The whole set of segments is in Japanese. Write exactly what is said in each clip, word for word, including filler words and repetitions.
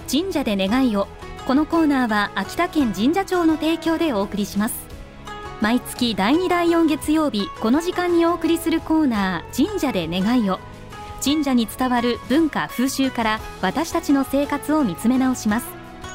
神社で願いを。このコーナーは秋田県神社庁の提供でお送りします。毎月だいにだいよん月曜日、この時間にお送りするコーナー、神社で願いを。神社に伝わる文化風習から私たちの生活を見つめ直します。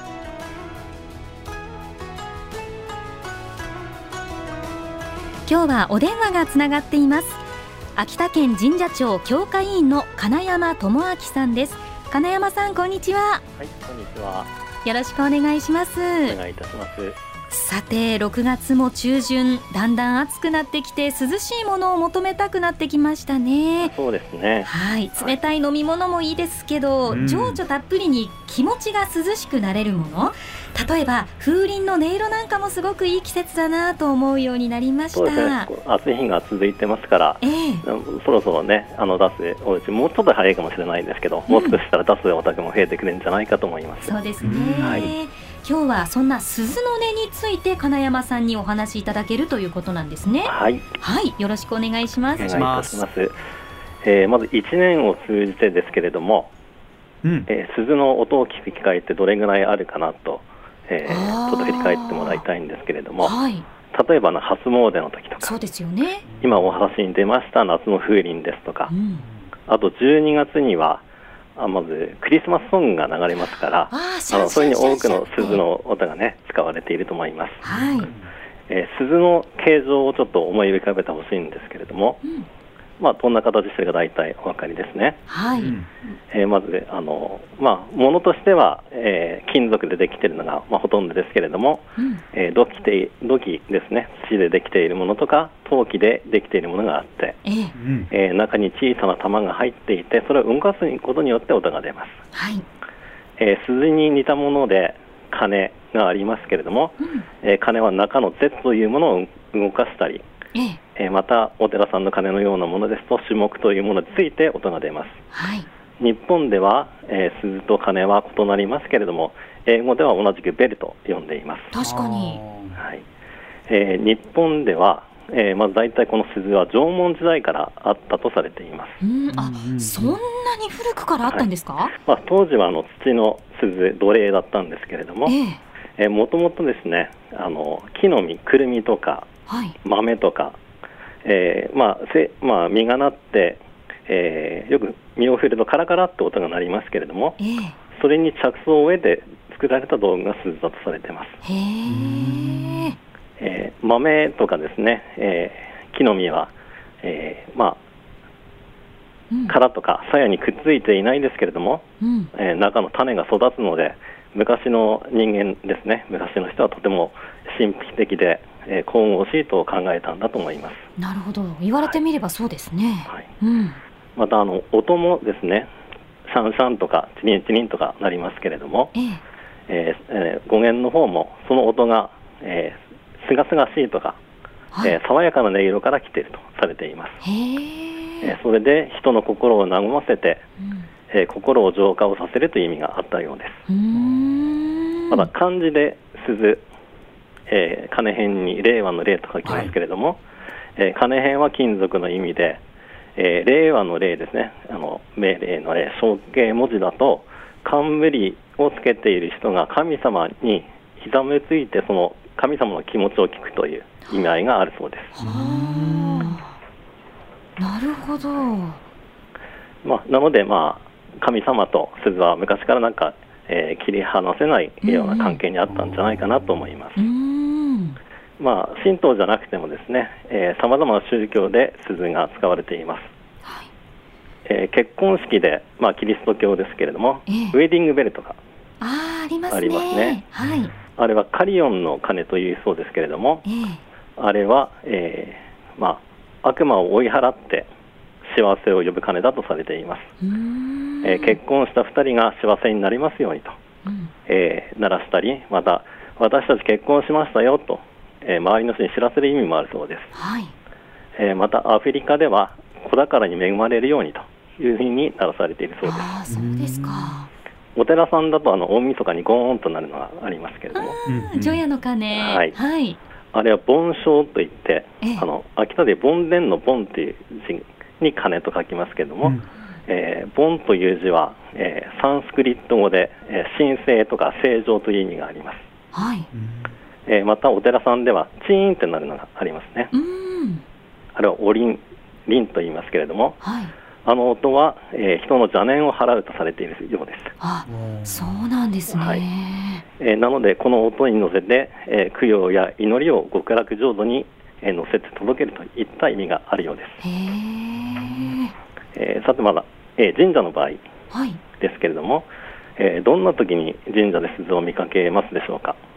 今日はお電話がつながっています。秋田県神社庁教化委員の金山智明さんです。金山さん、こんにちは。 はい、こんにちは。 よろしくお願いします。 お願いいたします。 さて、ろくがつも中旬、だんだん暑くなってきて涼しいものを求めたくなってきましたね。 そうですね。 はい、冷たい飲み物もいいですけど、はい、情緒たっぷりに気持ちが涼しくなれるもの、例えば風鈴の音色なんかもすごくいい季節だなと思うようになりました。 そうですね、暑い日が続いてますから、 えー、 そろそろね、あの出すお家もうちょっと早いかもしれないんですけど、うん、もう少ししたら出すお宅も増えてくるんじゃないかと思います。 そうですね、 はい、 今日はそんな鈴の音について金山さんにお話しいただけるということなんですね。 はい、 はい、よろしくお願いします。 お願いいたします。えー、まずいちねんを通じてですけれども、うんえー、鈴の音を聞く機会ってどれぐらいあるかなと、えー、ちょっと振り返ってもらいたいんですけれども、はい、例えばの初詣の時とか、 そうですよね、 今お話に出ました夏の風鈴ですとか、うん、あとじゅうにがつにはあまずクリスマスソングが流れますから、ああのそれに多くの鈴の音がね使われていると思います。 はいえー、鈴の形状をちょっと思い浮かべてほしいんですけれども、うんまあ、どんな形してるか大体お分かりですね。 はいえー、まずあの、まあ、物としては、えー、金属でできているのが、まあ、ほとんどですけれども、うんえー、土器で土器ですね、土でできているものとか陶器でできているものがあって、えーえー、中に小さな玉が入っていて、それを動かすことによって音が出ます。 はいえー、鈴に似たもので鐘がありますけれども、うんえー、鐘は中の鉄というものを動かしたり、えーえー、またお寺さんの鐘のようなものですと種目というものについて音が出ます。 はい、 日本では、えー、鈴と鐘は異なりますけれども、英語では同じくベルと呼んでいます。 確かに、 はいえー、日本では、えー、まず大体この鈴は縄文時代からあったとされています。 うんあそんなに古くからあったんですか。 はいまあ、当時はあの土の鈴、土鈴だったんですけれども、えーえー、もともとですね、あの木の実、くるみとか、はい、豆とかえーまあせまあ、実がなって、えー、よく実を振るとカラカラって音が鳴りますけれども、えー、それに着想を得て作られた道具が鈴だとされています。 へー、 えー、豆とかですね、えー、木の実は、えーまあうん、殻とか鞘にくっついていないですけれども、うんえー、中の種が育つので、昔の人間ですね、昔の人はとても神秘的でえー、神々しいと考えたんだと思います。 なるほど、言われてみればそうですね。 はいうん、 またあの音もですね、シャンシャンとかチリンチリンとかなりますけれども、えーえーえー、語源の方もその音が、えー、すがすがしいとか、はいえー、爽やかな音色から来ているとされています。 へー、 えー、それで人の心を和ませて、うんえー、心を浄化をさせるという意味があったようです。 うーんまた漢字で鈴、えー、金辺に令和の令と書きますけれども、はいえー、金辺は金属の意味で、えー、令和の令ですね、あの命令の令、象形文字だと冠をつけている人が神様に膝めついてその神様の気持ちを聞くという意味合いがあるそうです。 はあ、なるほど。 まあ、なので、まあ、神様と鈴は昔からなんか、えー、切り離せないような関係にあったんじゃないかなと思います。 うんうんまあ、神道じゃなくてもですね、さまざまな宗教で鈴が使われています。 はいえー、結婚式で、まあ、キリスト教ですけれども、えー、ウェディングベルとかあ, あ, ります ね, ありますね、 はい、 あれはカリオンの鐘というそうですけれども、えー、あれは、えーまあ、悪魔を追い払って幸せを呼ぶ鐘だとされています。 うーん、 えー、結婚したふたりが幸せになりますようにと、うんえー、鳴らしたり、また私たち結婚しましたよと、えー、周りの人に知らせる意味もあるそうです。 はいえー、またアフリカでは子宝に恵まれるようにというふうに鳴らされているそうです。 あ、そうですか。 お寺さんだとあの大晦日にゴーンとなるのがありますけれども、 除夜の鐘、 はいはい、 あれは盆鐘といって、ええ、あの秋田で盆殿の盆という字に鐘と書きますけれども、うんえー、盆という字は、えー、サンスクリット語で、えー、神聖とか正常という意味があります。 はい。 えー、またお寺さんではチーンってなるのがありますね。 うん。 あれはおりん、りんと言いますけれども、 はい、 あの音は、えー、人の邪念を払うとされているようです。 あ、そうなんですね。はい、 えー、なのでこの音に乗せて、えー、供養や祈りを極楽浄土に、えー、乗せて届けるといった意味があるようです。 へー、 えー、さてまだ、えー、神社の場合ですけれども、はい、えー、どんな時に神社で鈴を見かけますでしょうか。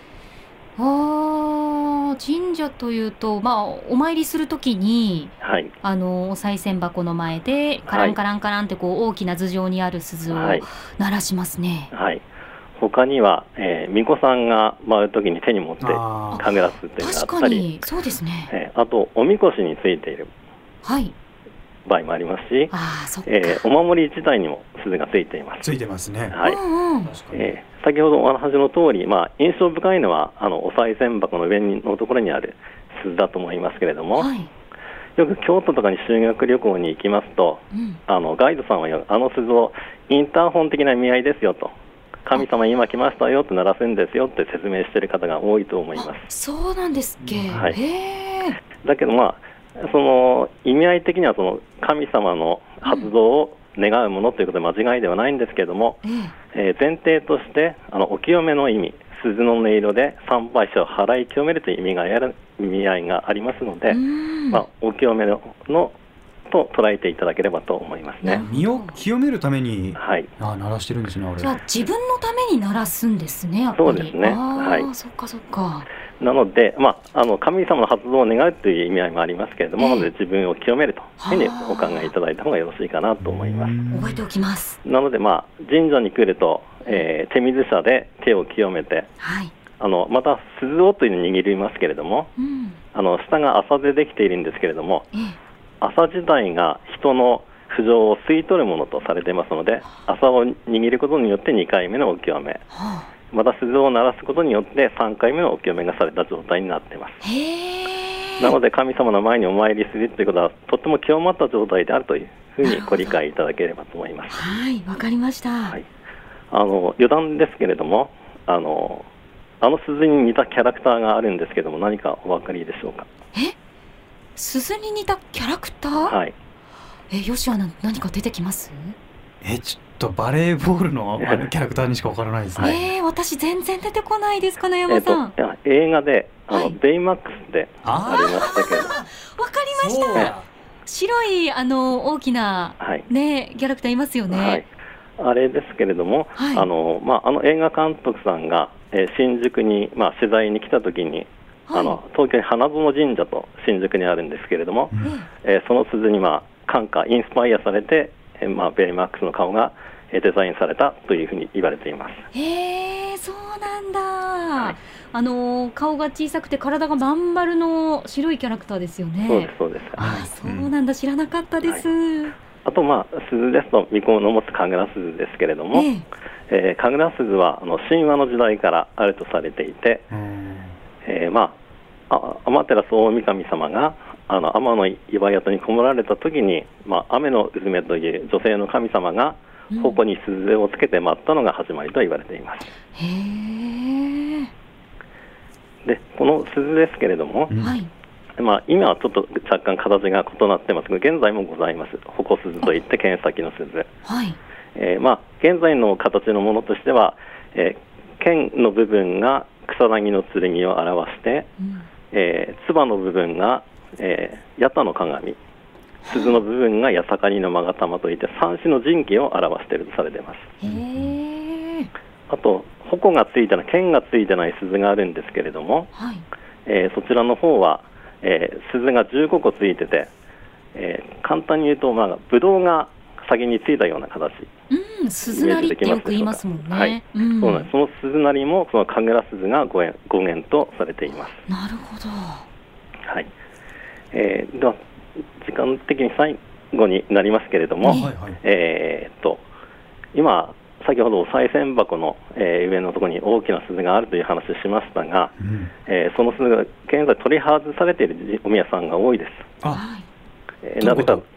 あ、神社というと、まあ、お参りするときに、はい、あのお賽銭箱の前でカランカランカランってこう大きな頭上にある鈴を鳴らしますね。 はいはい、他には、えー、巫女さんが舞うときに手に持って神楽鈴っていうのがあったり、 そうですね、 えー、あとおみこしについている、はい、場合もありますし、 あ、そっか、 えー、お守り自体にも鈴がついています。 ついてますね。 はい、うんうん、えー、先ほどお話の通り、まあ、印象深いのはあのお賽銭箱の上のところにある鈴だと思いますけれども、はい、よく京都とかに修学旅行に行きますと、うん、あのガイドさんはあの鈴をインターホン的な意味合いですよと、神様今来ましたよと鳴らすんですよって説明している方が多いと思います。 そうなんですっけ、はい、へー。だけどまあその意味合い的にはその神様の発動を願うものということで間違いではないんですけれども、うん、えー、前提としてあのお清めの意味、鈴の音色で参拝者を払い清めるという意味がやる意味合いがありますので、まあ、お清めのと捉えていただければと思いますね。 身を清めるために、 はい、 あ、鳴らしてるんですね。あれじゃあ自分のために鳴らすんですね、やっぱり。 そうですね。はい、 そっかそっか。 なので、まあ、あの神様の発動を願うという意味合いもありますけれども、えー、なので自分を清めるというふうにお考えいただいた方がよろしいかなと思います。 覚えておきます。 なので、まあ、神社に来ると、えー、手水舎で手を清めて、はい、あのまた鈴をというのを握りますけれども、うん、あの下が麻でできているんですけれども、えー、麻自体が人の不浄を吸い取るものとされていますので、麻を握ることによってにかいめのお清め、はあ、また鈴を鳴らすことによってさんかいめのお清めがされた状態になっています。 へー。 なので神様の前にお参りするということはとっても清まった状態であるというふうにご理解いただければと思います。 はい、わかりました。 はい、あの余談ですけれども、あのあの鈴に似たキャラクターがあるんですけども、何かお分かりでしょうか。 え、鈴に似たキャラクター。 はい、 え、よしは何か出てきます？ え、ちょっとバレーボールのあのキャラクターにしかわからないですね。 はい、えー、私全然出てこないですかね、山さん。 えー、映画であの、はい、ベイマックスでありましたけど。わかりました。白いあの大きな、はい、ね、キャラクターいますよね。はい、 あれですけれども、はい、あのまあ、あの映画監督さんが、えー、新宿に、まあ、取材に来たときに、はい、あの東京に花園神社と新宿にあるんですけれども、うん、えー、その鈴に、まあ、感化インスパイアされて、えーまあ、ベイマックスの顔がデザインされたというふうに言われています。 へー、そうなんだ。はい、あの顔が小さくて体がまん丸の白いキャラクターですよね。 そうですそうです。 あ、そうなんだ、知らなかったです。はい、 あと、まあ、鈴ですと巫女の持つ神楽鈴ですけれども、えーえー、神楽鈴はあの神話の時代からあるとされていて、えーまあ、天照大神様があの天の岩宿にこもられた時に、まあ、雨のうずめという女性の神様が矛に鈴をつけて舞ったのが始まりと言われています。 へー。 でこの鈴ですけれども、はい、まあ、今はちょっと若干形が異なってますが、現在もございます。矛鈴といって剣先の鈴、はい、えーまあ、現在の形のものとしては、えー、剣の部分が草薙の剣を表して、うん、えー、唾の部分が、えー、八田の鏡、鈴の部分が八坂にの勾玉といって三種の神器を表しているとされています。 へー。 あと矛がついてない、剣がついてない鈴があるんですけれども、はい、えー、そちらの方は、えー、鈴がじゅうごこついてて、えー、簡単に言うと、まあ、ブドウが先についたような形、 うん、鈴なりってよく言いますもんね。 はい、うん、そうなんです。その鈴なりもその神楽鈴が語源、語源とされています。 なるほど。 はい、えー、では時間的に最後になりますけれども、はいはい、えー、っと今先ほどお賽銭箱の、えー、上のところに大きな鈴があるという話をしましたが、うん、えー、その鈴が現在取り外されているお宮さんが多いです。 あ、 えー、なぜか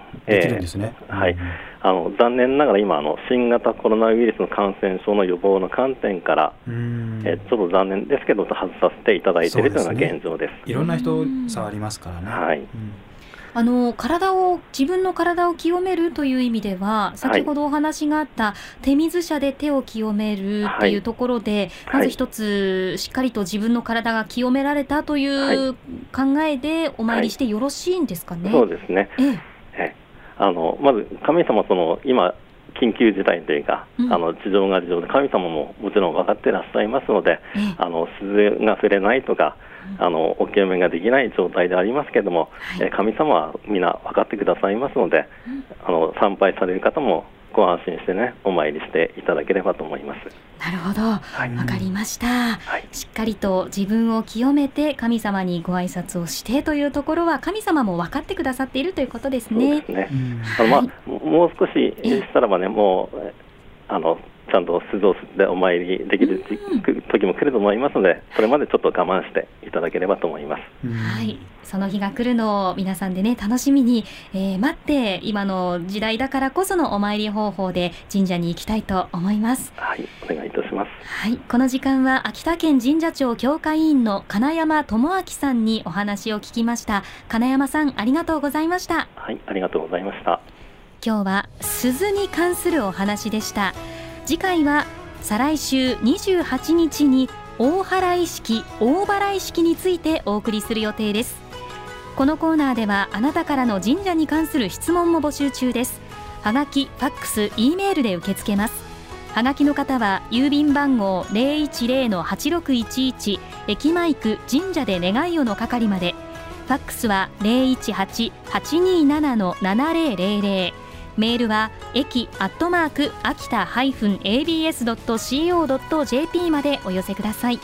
できるんですね。 えーはい、あの残念ながら今あの新型コロナウイルスの感染症の予防の観点から、えー、ちょっと残念ですけど外させていただいているというのが現状です。 いろんな人触りますからね。 はい、うん、 あの体を自分の体を清めるという意味では先ほどお話があった手水舎で手を清めるっていうところで、はい、まず一つしっかりと自分の体が清められたという考えでお参りしてよろしいんですかね。 はいはい、そうですね、えええあのまず神様その今緊急事態というか、うん、あの事情が事情で神様ももちろん分かっていらっしゃいますので、ええ、あの鈴が触れないとか、うん、あのお清めができない状態でありますけれども、はい、え神様は皆分かってくださいますので、うん、あの参拝される方もご安心してねお参りしていただければと思います。 なるほど、はい、分かりました、はい、しっかりと自分を清めて神様にご挨拶をしてというところは神様も分かってくださっているということですね。 そうですね、あのまあ、もう少ししたらばねもうあのちゃんと鈴を吸ってお参りできる時も来ると思いますので、それまでちょっと我慢していただければと思います。 はい、その日が来るのを皆さんでね楽しみに、えー、待って今の時代だからこそのお参り方法で神社に行きたいと思います。 はい、お願いいたします。 はい、この時間は秋田県神社庁協会員の金山智明さんにお話を聞きました。金山さんありがとうございました。 はい、ありがとうございました。 今日は鈴に関するお話でした。次回は再来週にじゅうはちにちに大祓式大払い式についてお送りする予定です。このコーナーではあなたからの神社に関する質問も募集中です。はがき、ファックス、Eメールで受け付けます。はがきの方は郵便番号 ゼロいちゼロのはちろくいちいち 駅前区神社で願いをの係まで。ファックスは ゼロいちはち はちになな ななゼロゼロゼロ。メールは駅アットマーク秋田 エービーエスドットシーオードットジェーピー までお寄せください。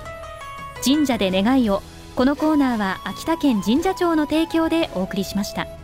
神社で願いを。このコーナーは秋田県神社庁の提供でお送りしました。